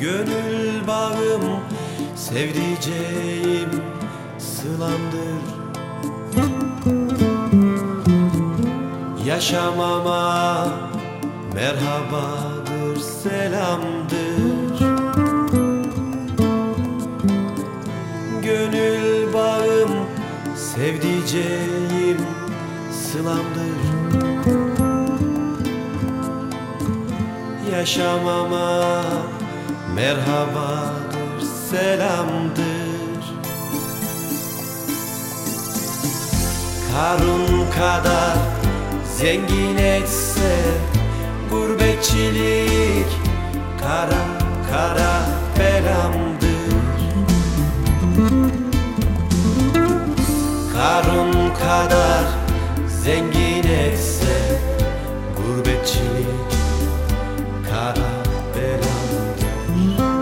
Gönül bağım, sevdiceğim sılamdır. Yaşamama merhabadır, selamdır. Gönül bağım, sevdiceğim sılamdır. Yaşamama merhabadır, selamdır. Karun kadar zengin etse gurbetçilik kara kara belamdır. Karun kadar zengin etse gurbetçilik kara belamdır.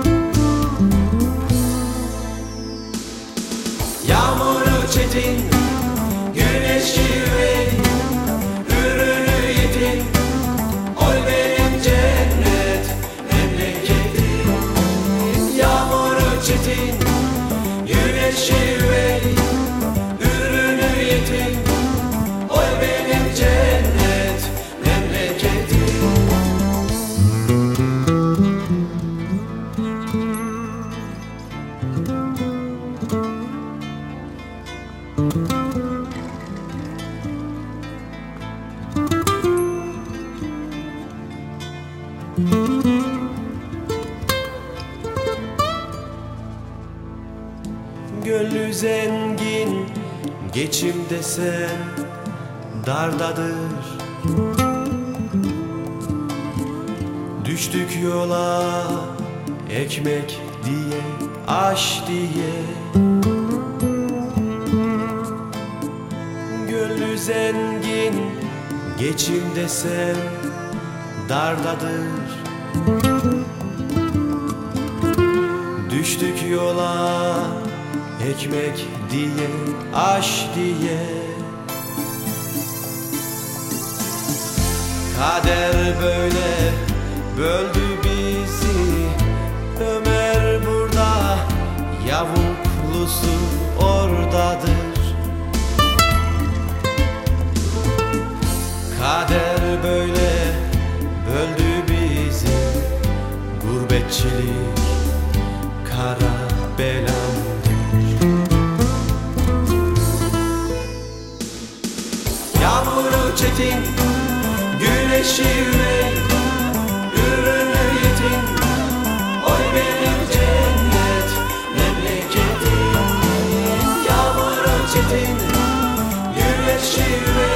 Yağmuru çetin, güneşi yüreği, ürünü yetin, oy benim cennet memleketim. Yağmuru çetin, güneşi yüreği, ürünü yetin, oy benim cennet memleketim. Gönlü zengin, geçim desen dardadır. Düştük yola, ekmek diye, aş diye. Gönlü zengin, geçim desen dardadır. Düştük yola, ekmek diye, aş diye. Kader böyle böldü bizi. Ömer burada, yavuklusu oradadır. Kader böyle böldü bizi. Gurbetçilik kara belamdır. Yağmuru çetin, güneşi yüreği, ürünü yetin, oy benim cennet memleketim. Yağmuru çetin, güneşi yüreği,